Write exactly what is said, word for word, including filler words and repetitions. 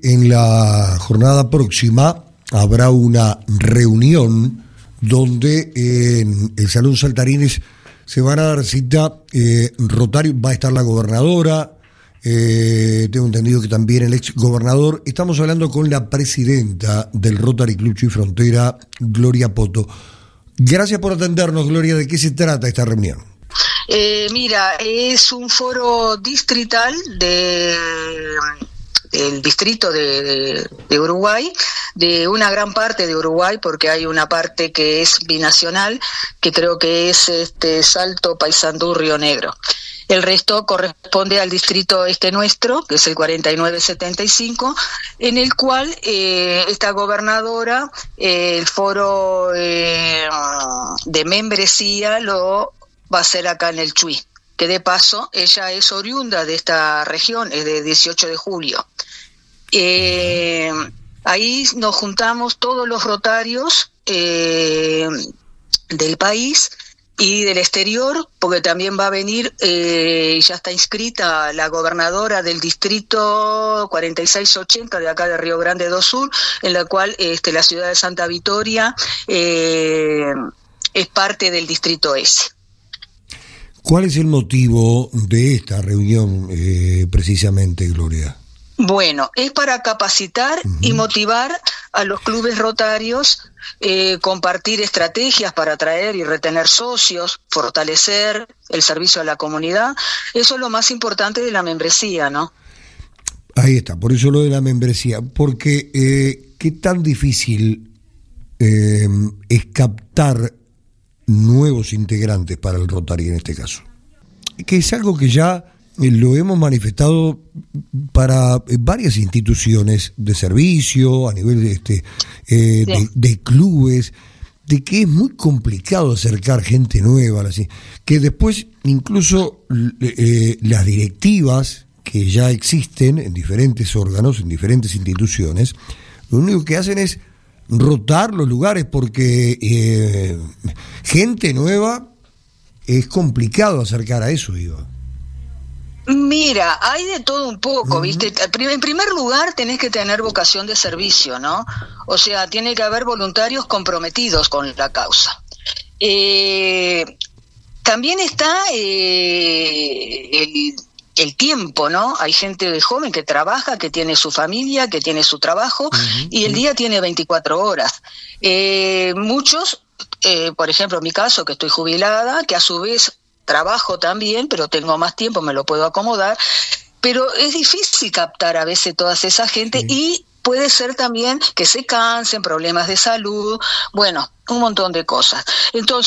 en la jornada próxima habrá una reunión donde eh, en el Salón Saltarines se van a dar cita eh, Rotario, va a estar la gobernadora, eh, tengo entendido que también el ex gobernador. Estamos hablando con la presidenta del Rotary Club Chuy Frontera, Gloria Poto. Gracias por atendernos, Gloria. ¿De qué se trata esta reunión? Eh, mira, es un foro distrital de del distrito de, de, de Uruguay, de una gran parte de Uruguay, porque hay una parte que es binacional, que creo que es este Salto, Paysandú, Río Negro. El resto corresponde al distrito este nuestro, que es el cuarenta y nueve setenta y cinco, en el cual eh, esta gobernadora, eh, el foro eh, de membresía lo va a hacer acá en el Chuy, que de paso ella es oriunda de esta región, es de dieciocho de julio. Eh, ahí nos juntamos todos los rotarios eh, del país y del exterior, porque también va a venir, eh, ya está inscrita la gobernadora del distrito cuarenta y seis ochenta de acá de Río Grande do Sul, en la cual este, la ciudad de Santa Victoria eh, es parte del distrito ese. ¿Cuál es el motivo de esta reunión eh, precisamente, Gloria? Bueno, es para capacitar uh-huh. y motivar a los clubes rotarios, eh, compartir estrategias para atraer y retener socios, fortalecer el servicio a la comunidad. Eso es lo más importante de la membresía, ¿no? Ahí está, por eso lo de la membresía, porque eh, qué tan difícil eh, es captar nuevos integrantes para el Rotary en este caso, que es algo que ya eh, lo hemos manifestado para eh, varias instituciones de servicio, a nivel de, este, eh, sí. de, de clubes, de que es muy complicado acercar gente nueva, así, que después incluso eh, las directivas que ya existen en diferentes órganos, en diferentes instituciones, lo único que hacen es rotar los lugares, porque eh, gente nueva es complicado acercar a eso, Iva. Mira, hay de todo un poco, uh-huh. ¿viste? En primer lugar tenés que tener vocación de servicio, ¿no? O sea, tiene que haber voluntarios comprometidos con la causa. Eh, también está eh, el el tiempo, ¿no? Hay gente de joven que trabaja, que tiene su familia, que tiene su trabajo, uh-huh. y el día tiene veinticuatro horas. Eh, muchos, eh, por ejemplo, en mi caso, que estoy jubilada, que a su vez trabajo también, pero tengo más tiempo, me lo puedo acomodar, pero es difícil captar a veces toda esa gente, sí. y puede ser también que se cansen, problemas de salud, bueno, un montón de cosas. Entonces,